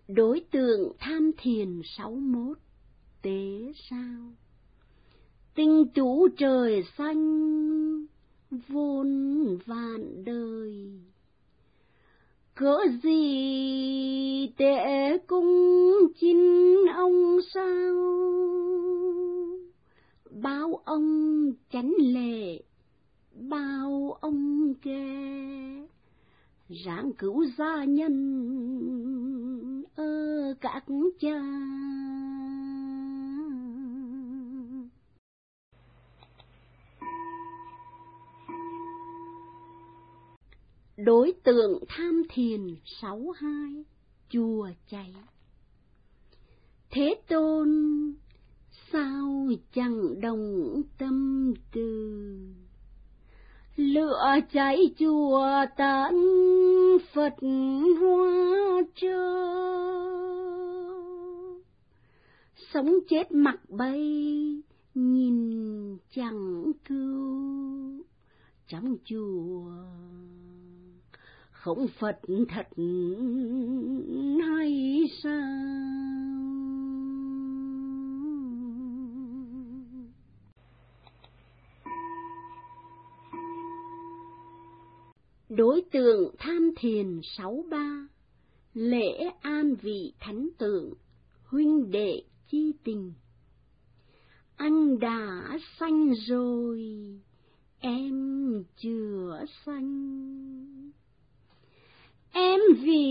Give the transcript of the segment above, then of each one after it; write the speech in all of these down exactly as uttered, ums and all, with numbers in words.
Đối tượng tham thiền sáu mốt, tế sao. Tinh tú trời xanh, vốn vạn đời. Cỡ gì tệ cung chinh ông sao, bao ông chánh lệ, bao ông kê, ráng cứu gia nhân ơ các cha. Đối tượng tham thiền sáu hai, chùa cháy. Thế Tôn sao chẳng đồng tâm từ, lửa cháy chùa tán Phật hoa trơ. Sống chết mặc bay nhìn chẳng cứu, trong chùa không Phật thật hay sao? Đối tượng tham thiền sáu ba, lễ an vị thánh tượng, huynh đệ chi tình. Anh đã sanh rồi, em chưa sanh. Em vì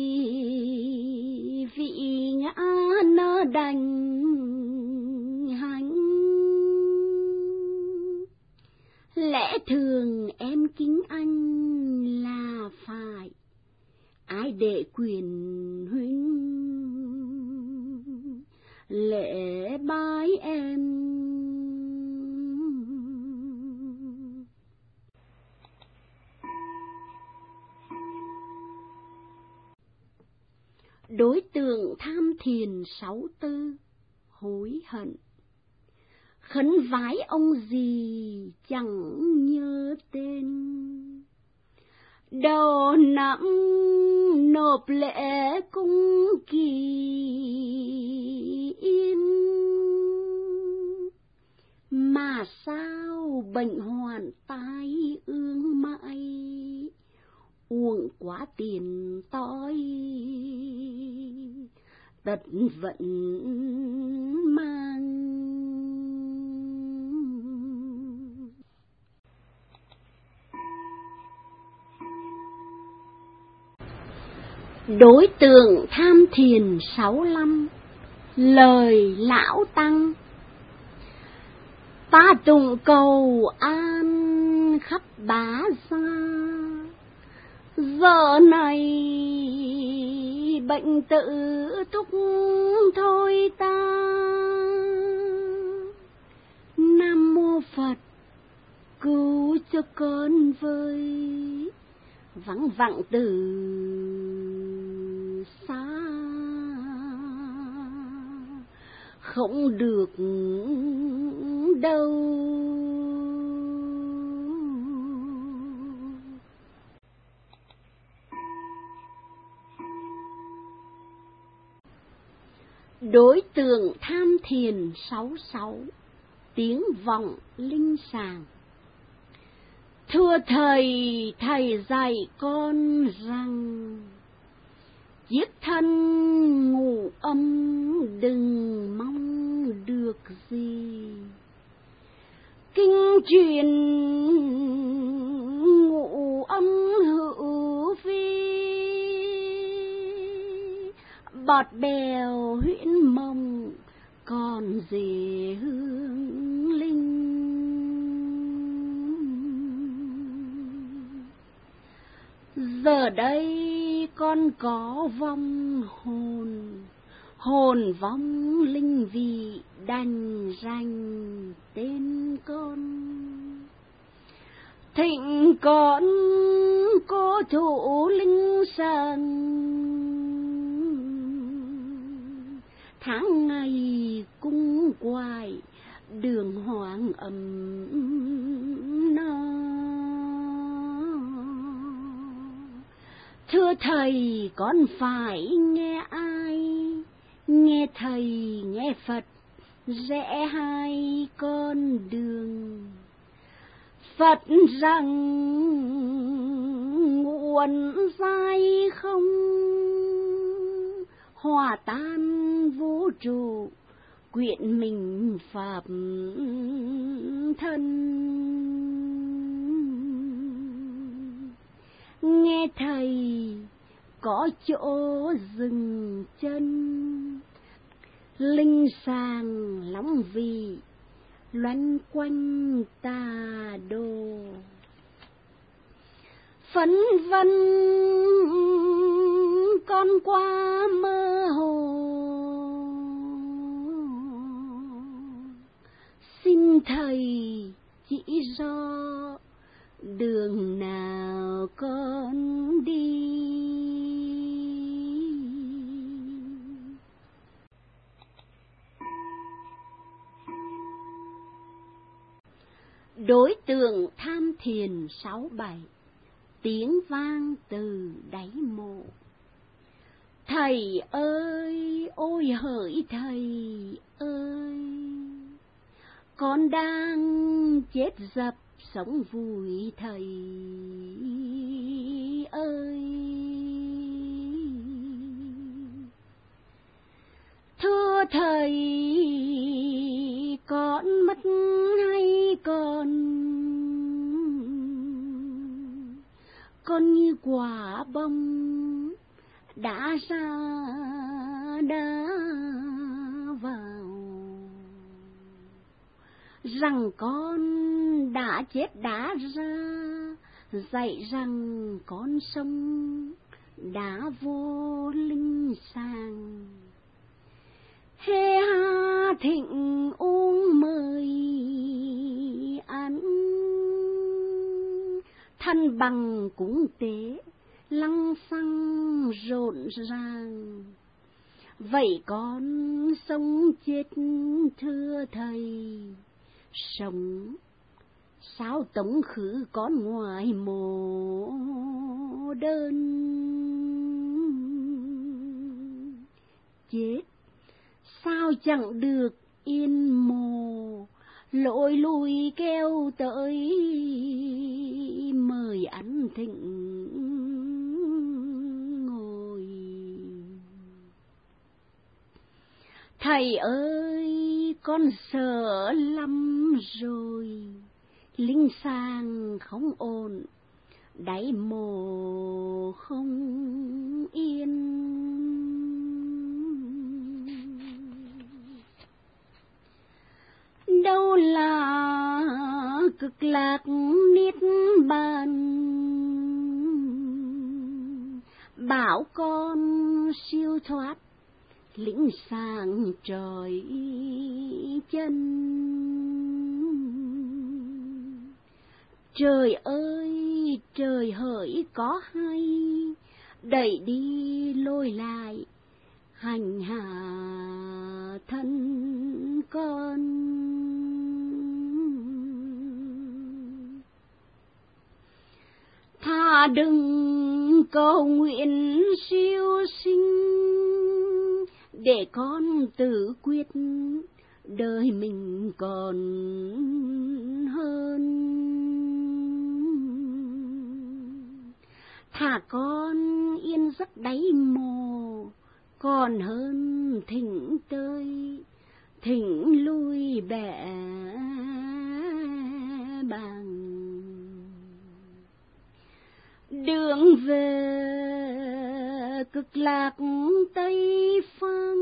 vị ngã nỡ đành hành, lẽ thường em kính anh là phải, ai để quyền huynh lễ bái em. Đối tượng tham thiền sáu tư, hối hận. Khấn vái ông gì chẳng nhớ tên, đầu năm nộp lễ cung kỳ yên, mà sao bệnh hoạn tai ương mãi, uổng quá tiền tối tật vận mang. Đối tượng tham thiền sáu lăm, lời lão tăng. Ta tụng cầu an khắp bá gia, giờ này bệnh tự túc thôi ta. Nam mô Phật cứu cho con với, vắng vặng từ xa không được đâu. Đối tượng tham thiền sáu sáu, tiếng vọng linh sàng. Thưa thầy, thầy dạy con rằng giết thân ngủ âm đừng mong được gì. Kinh truyền ngủ âm hữu vi, bọt bèo huyễn mộng còn gì hương linh. Giờ đây con có vong hồn, hồn vong linh vị đành rành tên con. Thịnh con cố thủ linh sàng, tháng ngày cung quài đường hoàng ấm no. Thưa thầy, con phải nghe ai? Nghe thầy, nghe Phật, rẽ hai con đường. Phật rằng ngũ uẩn dai không, hòa tan vũ trụ, quyện mình pháp thân. Nghe thầy, có chỗ dừng chân, linh sàng lắm vị loanh quanh tà đồ. Phấn vân con qua mơ hồ, xin thầy chỉ rõ đường nào con đi. Đối tượng tham thiền sáu bảy, tiếng vang từ đáy mộ. Thầy ơi, ôi hỡi thầy ơi, con đang chết dập sống vùi thầy ơi. Thưa thầy, con mất hay còn? Con như quả bông đã ra đã vào, rằng con đã chết đã ra, dạy rằng con sống đã vô linh sàng. Hê ha thịnh uống mời ăn, thân bằng cúng tế lăng xăng rộn ràng. Vậy con sống chết thưa thầy, sống sao tống khứ con ngoài mồ đơn. Chết sao chẳng được yên mồ, lội lùi kêu tới mời ăn thịnh ngồi. Thầy ơi, con sợ lắm rồi, linh sang không ổn, đáy mồ không yên. Đâu là cực lạc niết bàn, bảo con siêu thoát lĩnh sang trời chân. Trời ơi, trời hỡi có hay, đẩy đi lôi lại hành hạ thân con. Thà đừng cầu nguyện siêu sinh, để con tự quyết đời mình còn hơn. Thà con yên giấc đáy mồ, còn hơn thỉnh tơi thỉnh lui bẻ bàng. Đường về cực lạc Tây Phương,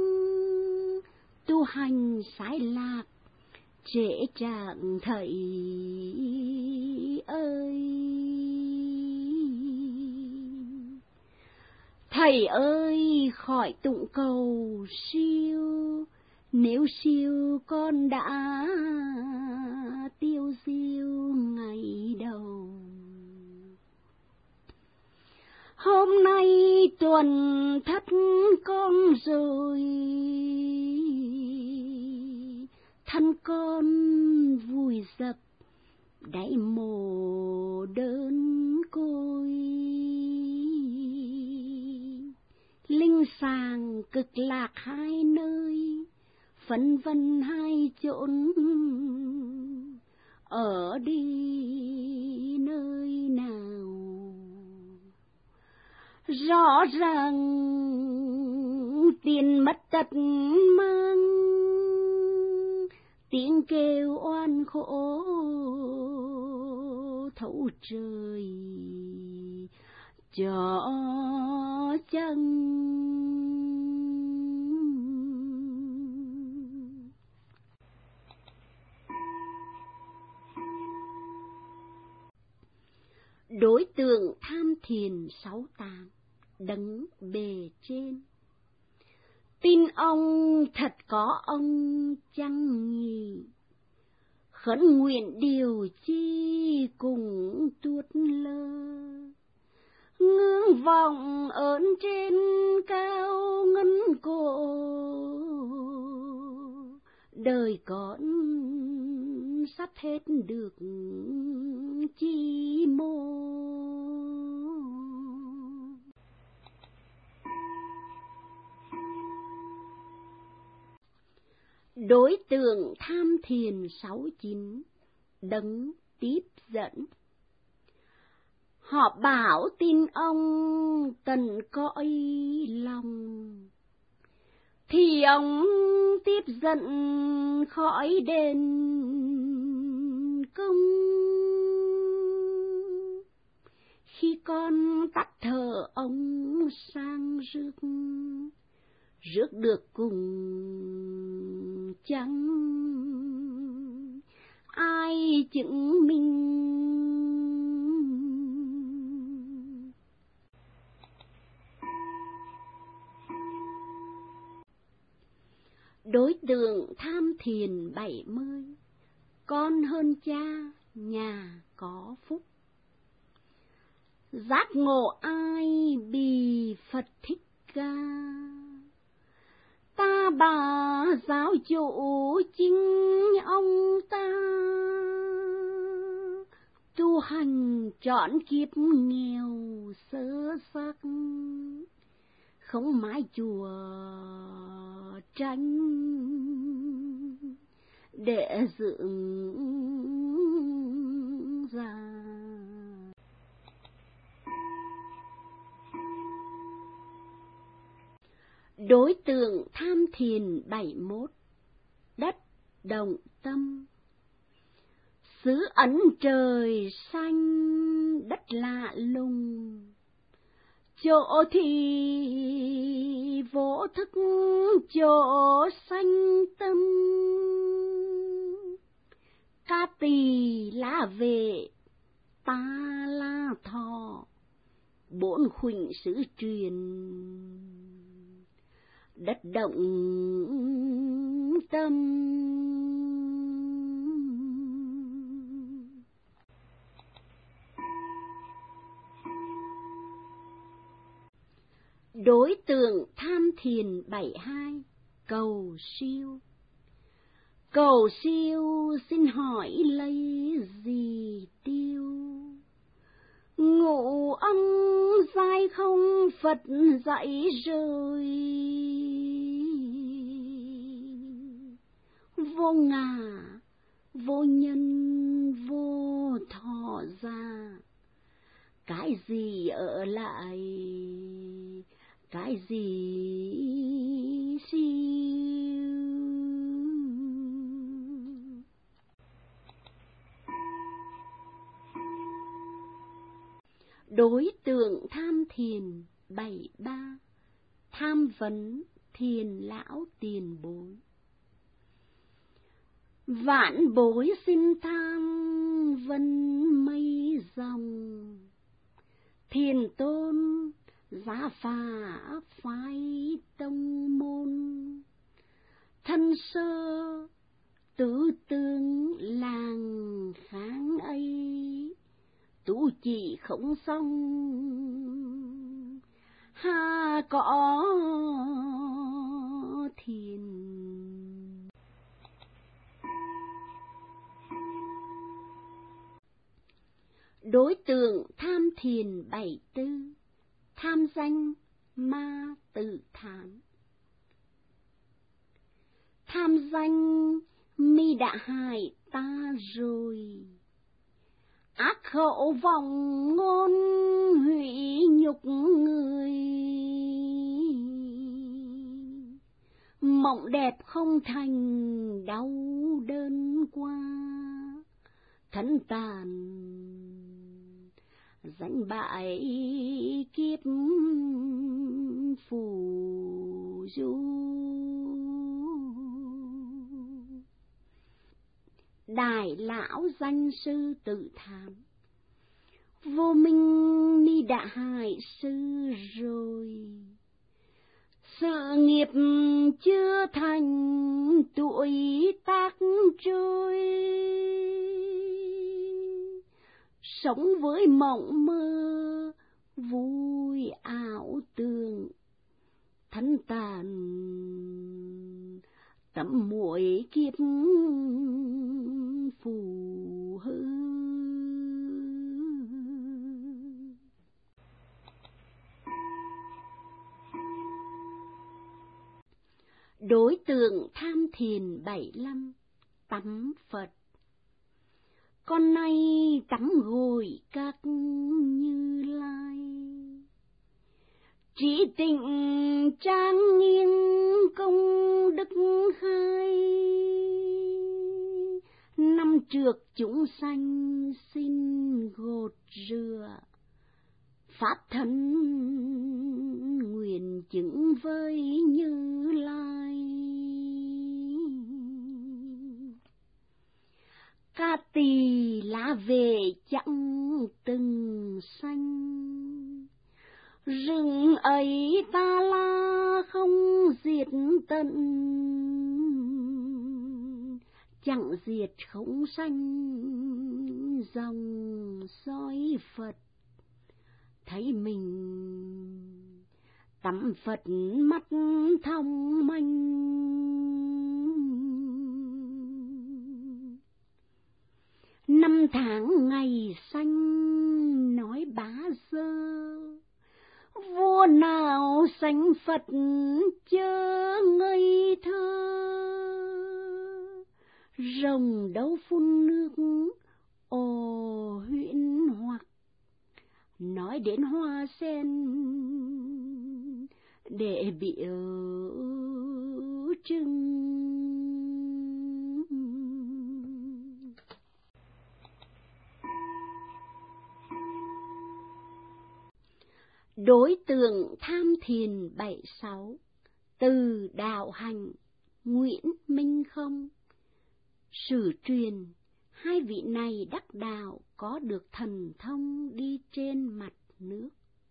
tu hành sái lạc trễ trạng thầy ơi. Thầy ơi, khỏi tụng cầu siêu, nếu siêu con đã tiêu diêu ngày đầu. Hôm nay tuần thất con rồi, thân con vùi dập đáy mồ đơn côi. sàng cực lạc hai nơi, phân vân hai chốn, ở đi nơi nào. Rõ ràng tiền mất tật mang, tiếng kêu oan khổ thấu trời cho chăng. Đối tượng tham thiền sáu tạng đấng bề trên, tin ông thật có ông chăng nhỉ? Khấn nguyện điều chi cùng tuốt lơ, ngưỡng vọng ơn trên cao ngân cổ, đời con sắp hết được chi mô. Đối tượng tham thiền sáu chín đấng tiếp dẫn, họ bảo tin ông cần cõi lòng, thì ông tiếp dẫn khỏi đền công. Khi con tắt thở ông sang rước, rước được cùng chẳng ai chứng minh. Đối tượng tham thiền bảy mươi, con hơn cha nhà có phúc, giác ngộ ai bì Phật Thích Ca. Ta bà giáo chủ chính ông ta, tu hành trọn kiếp nghèo sơ xác, không mái chùa tranh để dưỡng già. Đối tượng tham thiền bảy mốt đất đồng tâm, xứ ấn trời xanh đất lạ lùng, chỗ thì vô thức chỗ sanh tâm. Ca tỳ la vệ ta la thọ, bốn khuỳnh xứ truyền đất động tâm. Đối tượng tham thiền bảy hai cầu siêu, cầu siêu xin hỏi lấy gì tiêu. Ngụ âm dai không Phật dạy rồi, vô ngã vô nhân vô thọ ra. Cái gì ở lại cái gì siêu. Đối tượng tham thiền bảy ba tham vấn thiền lão tiền bối. Vạn bối xin tham vân mây dòng, thiền tôn giá phà phái tông môn. Thân sơ tứ tướng làng kháng ấy, tu chỉ không xong ha có thiền. Đối tượng tham thiền bảy tư tham danh ma tự tha. danh mi đã hại ta rồi. Ác khẩu vọng ngôn hủy nhục người, mộng đẹp không thành đau đơn qua. Thân tàn danh bại kiếp phù du. Đại lão danh sư tự thán, vô minh ni đã hại sư rồi. Sự nghiệp chưa thành tuổi tác trôi, sống với mộng mơ vui ảo tưởng. Thân tàn tấm muội kiếp phù hư. Đối tượng tham thiền bảy lăm, tắm Phật. Con nay tắm gội các Như Lai, trí tịnh trang nghiêm công đức hai. Năm trược chúng sanh xin gột rửa, pháp thân nguyện chứng với Như Lai. Ca tỳ lá về chẳng từng xanh, rừng ấy ta la không diệt tận. Chẳng diệt không sanh dòng soi Phật, thấy mình tắm Phật mắt thông manh. Năm tháng ngày xanh nói bá dơ, vua nào sánh Phật chớ ngây thơ. Rồng đâu phun nước ồ huyễn hoặc, nói đến hoa sen để biểu trưng. Đối tượng tham thiền bảy sáu, từ đạo hành Nguyễn Minh Không. Sử truyền hai vị này đắc đạo có được thần thông đi trên mặt nước.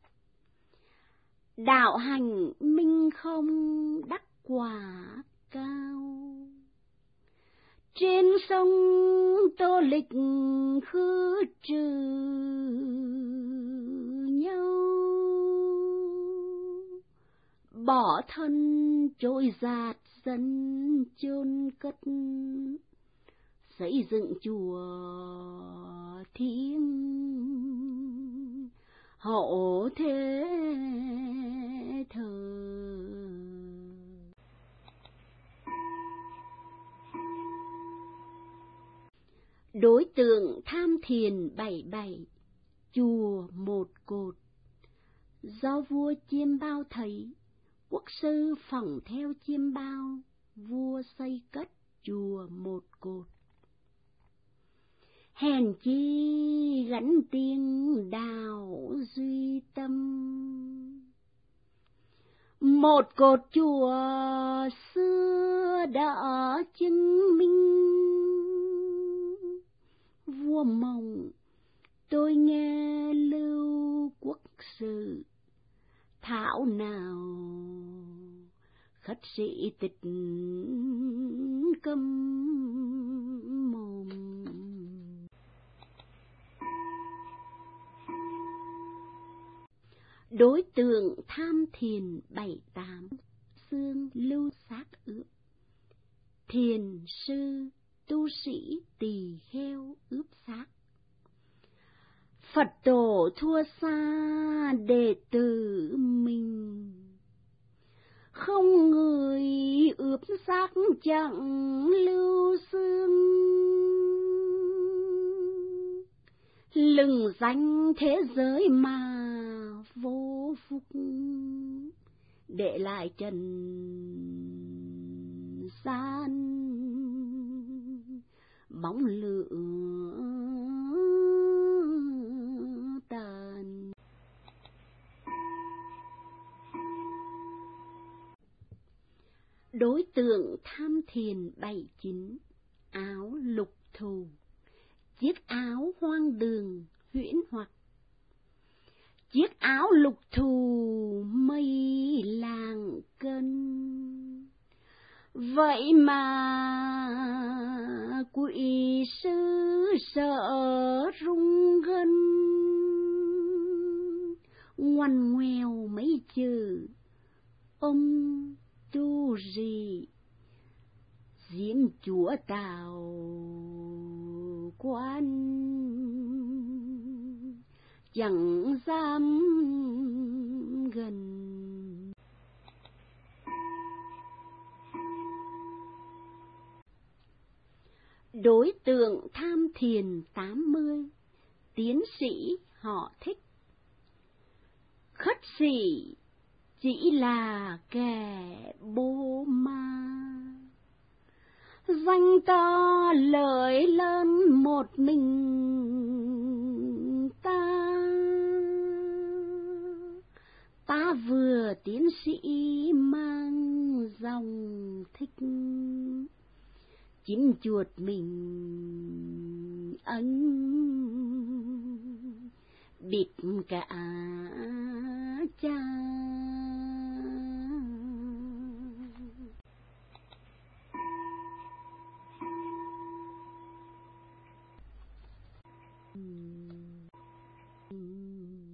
Đạo hành Minh Không đắc quả cao, trên sông Tô Lịch khứ trừ nhau. Bỏ thân trôi dạt dân chôn cất, xây dựng chùa Thiên Hậu Thế Thờ. Đối tượng tham thiền bảy bảy, chùa Một Cột. Do vua Chiêm Bao thấy, quốc sư phỏng theo Chiêm Bao, vua xây cất chùa Một Cột. Hèn chi gắn tiếng đạo duy tâm, Một Cột chùa xưa đã chứng minh. Vua mộng tôi nghe lưu quốc sự, thảo nào khất sĩ tịch câm mồm. Đối tượng tham thiền bảy tám, xương lưu xác ướp. Thiền sư tu sĩ tỳ kheo ướp xác. Phật tổ thua xa đệ tử mình, không người ướp cướp xác chẳng lưu xương, lừng danh thế giới mà vô phúc, để lại trần gian bóng lửa tàn. Đối tượng tham thiền bảy chín, áo lục thù, chiếc áo hoang đường huyễn hoặc, chiếc áo lục thù mây làng cân. Vậy mà quỷ sư sợ rung gân, ngoằn ngoèo mấy chữ ông tu gì, diễm chúa tào quan chẳng dám gần. Đối tượng tham thiền tám mươi, tiến sĩ họ Thích. Khất sĩ chỉ là kẻ bô ma, danh to lợi lớn một mình ta. Ta vừa tiến sĩ mang dòng thích, chim chuột mình ấn bịt cả cha. Hmm.